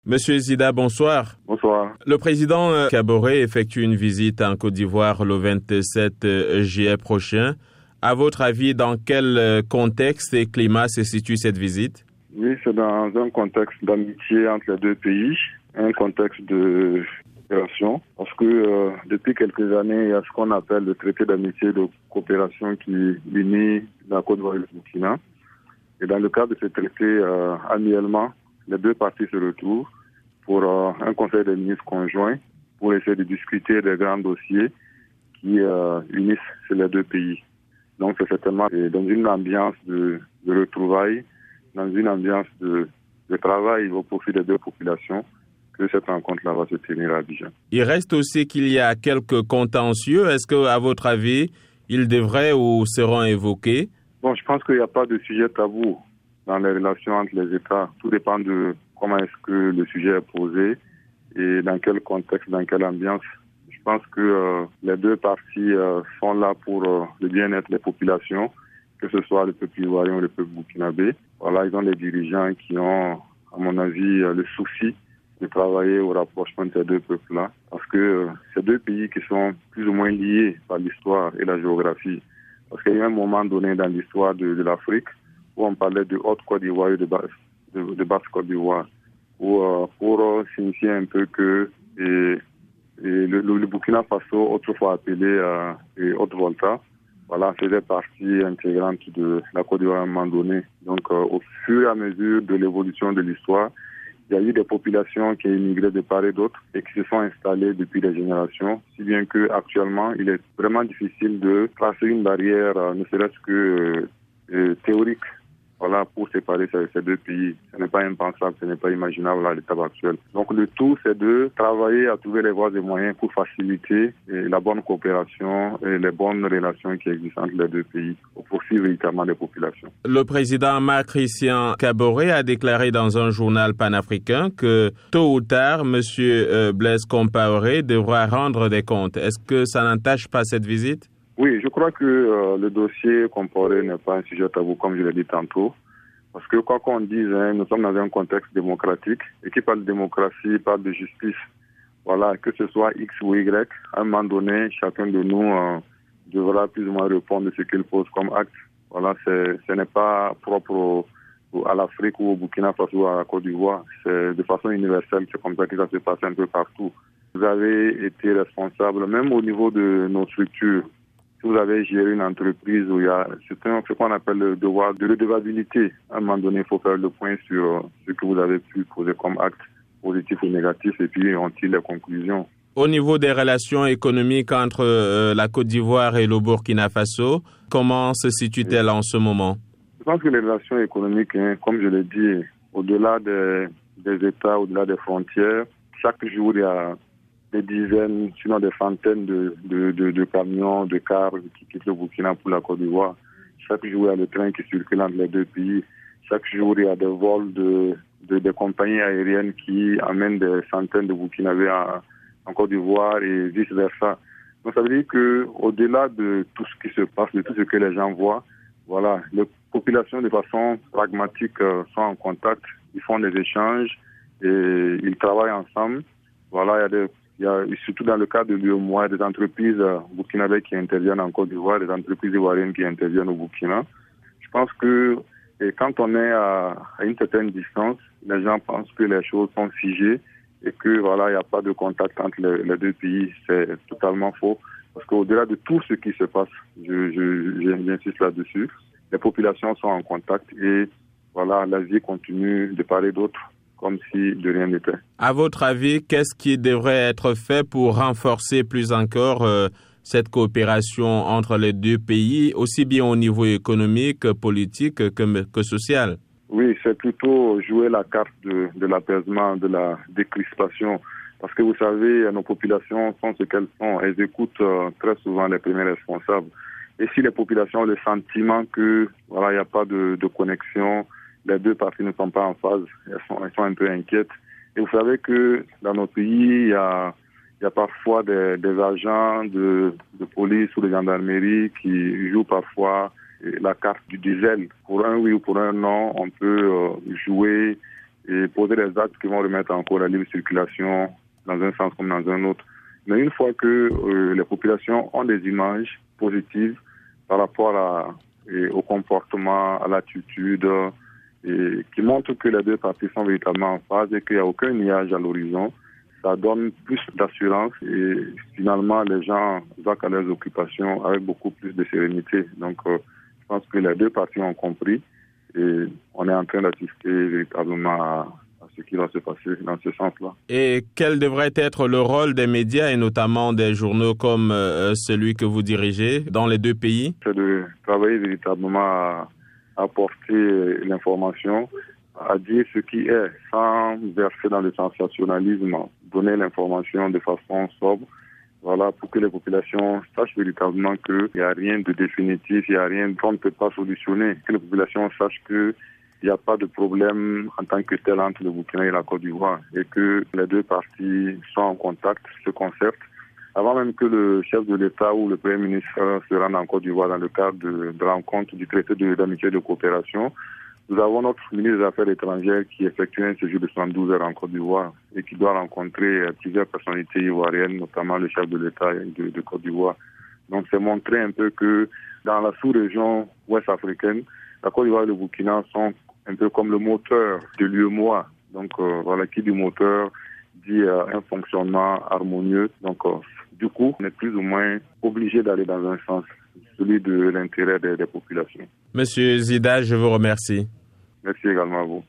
Monsieur Zida, bonsoir. Bonsoir. Le président Kaboré effectue une visite en Côte d'Ivoire le 27 juillet prochain. À votre avis, dans quel contexte et climat se situe cette visite? Oui, c'est dans un contexte d'amitié entre les deux pays, un contexte de coopération, parce que depuis quelques années, il y a ce qu'on appelle le traité d'amitié et de coopération qui unit la Côte d'Ivoire et le Burkina. Et dans le cadre de ce traité, annuellement, les deux parties se retrouvent pour un conseil des ministres conjoint pour essayer de discuter des grands dossiers qui unissent les deux pays. Donc c'est certainement dans une ambiance de retrouvailles, dans une ambiance de travail au profit des deux populations que cette rencontre-là va se tenir à Abidjan. Il reste aussi qu'il y a quelques contentieux. Est-ce que, à votre avis, ils devraient ou seront évoqués? Bon, je pense qu'il n'y a pas de sujet tabou dans les relations entre les États. Tout dépend de comment est-ce que le sujet est posé et dans quel contexte, dans quelle ambiance. Je pense que les deux parties sont là pour le bien-être des populations, que ce soit le peuple ivoirien ou le peuple burkinabé. Voilà, ils ont des dirigeants qui ont, à mon avis, le souci de travailler au rapprochement de ces deux peuples-là. Parce que ces deux pays qui sont plus ou moins liés par l'histoire et la géographie. Parce qu'il y a un moment donné dans l'histoire de l'Afrique où on parlait de Haute-Côte d'Ivoire et de Basse-Côte d'Ivoire, où pour signifier un peu que le Burkina Faso, autrefois appelé Haute-Volta, voilà, faisait partie intégrante de la Côte d'Ivoire à un moment donné. Donc, au fur et à mesure de l'évolution de l'histoire, il y a eu des populations qui ont immigré de part et d'autre et qui se sont installées depuis des générations, si bien qu'actuellement, il est vraiment difficile de tracer une barrière, ne serait-ce que théorique, voilà, pour séparer ces deux pays. Ce n'est pas impensable, ce n'est pas imaginable à l'état actuel. Donc le tout, c'est de travailler à trouver les voies et moyens pour faciliter la bonne coopération et les bonnes relations qui existent entre les deux pays au profit véritablement des populations. Le président Marc-Christian Kaboré a déclaré dans un journal panafricain que tôt ou tard, M. Blaise Compaoré devra rendre des comptes. Est-ce que ça n'entache pas cette visite? Oui, je crois que le dossier Compaoré n'est pas un sujet tabou, comme je l'ai dit tantôt. Parce que quoi qu'on dise, nous sommes dans un contexte démocratique. Et qui parle de démocratie, parle de justice. Voilà, que ce soit X ou Y, à un moment donné, chacun de nous devra plus ou moins répondre de ce qu'il pose comme acte. Voilà, ce n'est pas propre à l'Afrique ou au Burkina Faso ou à la Côte d'Ivoire. C'est de façon universelle, c'est comme ça que ça se passe un peu partout. Vous avez été responsable, même au niveau de nos structures. Si vous avez géré une entreprise où il y a ce qu'on appelle le devoir de redevabilité, à un moment donné, il faut faire le point sur ce que vous avez pu poser comme acte positif ou négatif et puis on tire les conclusions. Au niveau des relations économiques entre la Côte d'Ivoire et le Burkina Faso, comment se situe-t-elle en ce moment? Je pense que les relations économiques, comme je l'ai dit, au-delà des États, au-delà des frontières, chaque jour, il y a des dizaines, sinon des centaines de camions, de cars qui quittent le Burkina pour la Côte d'Ivoire. Chaque jour, il y a le train qui circule entre les deux pays. Chaque jour, il y a des vols de compagnies aériennes qui amènent des centaines de Burkinabés en Côte d'Ivoire et vice-versa. Donc, ça veut dire qu'au-delà de tout ce qui se passe, de tout ce que les gens voient, voilà, les populations de façon pragmatique sont en contact, ils font des échanges et ils travaillent ensemble. Voilà, il y a surtout dans le cadre de l'UEMOA, des entreprises burkinabées qui interviennent en Côte d'Ivoire, des entreprises ivoiriennes qui interviennent au Burkina. Je pense que quand on est à une certaine distance, les gens pensent que les choses sont figées et que voilà, il n'y a pas de contact entre les deux pays. C'est totalement faux. Parce qu'au-delà de tout ce qui se passe, j'insiste là-dessus, les populations sont en contact et voilà, la vie continue de part et d'autre, comme si de rien n'était. À votre avis, qu'est-ce qui devrait être fait pour renforcer plus encore cette coopération entre les deux pays, aussi bien au niveau économique, politique que social? Oui, c'est plutôt jouer la carte de l'apaisement, de la décrispation. Parce que vous savez, nos populations sont ce qu'elles sont. Elles écoutent très souvent les premiers responsables. Et si les populations ont le sentiment que voilà, il n'y a pas de connexion, les deux parties ne sont pas en phase, elles sont un peu inquiètes. Et vous savez que dans nos pays, il y a parfois des agents de police ou de gendarmerie qui jouent parfois la carte du diesel. Pour un oui ou pour un non, on peut jouer et poser des actes qui vont remettre en cause la libre circulation dans un sens comme dans un autre. Mais une fois que les populations ont des images positives par rapport au comportement, à l'attitude, et qui montrent que les deux parties sont véritablement en phase et qu'il n'y a aucun nuage à l'horizon, ça donne plus d'assurance et finalement les gens vaquent à leurs occupations avec beaucoup plus de sérénité. Donc je pense que les deux parties ont compris et on est en train d'assister véritablement à ce qui va se passer dans ce sens-là. Et quel devrait être le rôle des médias et notamment des journaux comme celui que vous dirigez dans les deux pays? C'est de travailler véritablement à apporter l'information, à dire ce qui est, sans verser dans le sensationnalisme, donner l'information de façon sobre, voilà, pour que les populations sachent véritablement qu'il n'y a rien de définitif, il n'y a rien qu'on ne peut pas solutionner, que les populations sachent qu'il n'y a pas de problème en tant que tel entre le Burkina et la Côte d'Ivoire et que les deux parties sont en contact, se concertent. Avant même que le chef de l'État ou le Premier ministre se rende en Côte d'Ivoire dans le cadre de rencontre du traité d'amitié et de coopération, nous avons notre ministre des Affaires étrangères qui effectue un séjour de 72 heures en Côte d'Ivoire et qui doit rencontrer plusieurs personnalités ivoiriennes, notamment le chef de l'État de Côte d'Ivoire. Donc c'est montrer un peu que dans la sous-région ouest-africaine, la Côte d'Ivoire et le Burkina sont un peu comme le moteur de l'UEMOA. Donc voilà, qui dit moteur dit un fonctionnement harmonieux. Donc du coup, on est plus ou moins obligé d'aller dans un sens, celui de l'intérêt des populations. Monsieur Zida, je vous remercie. Merci également à vous.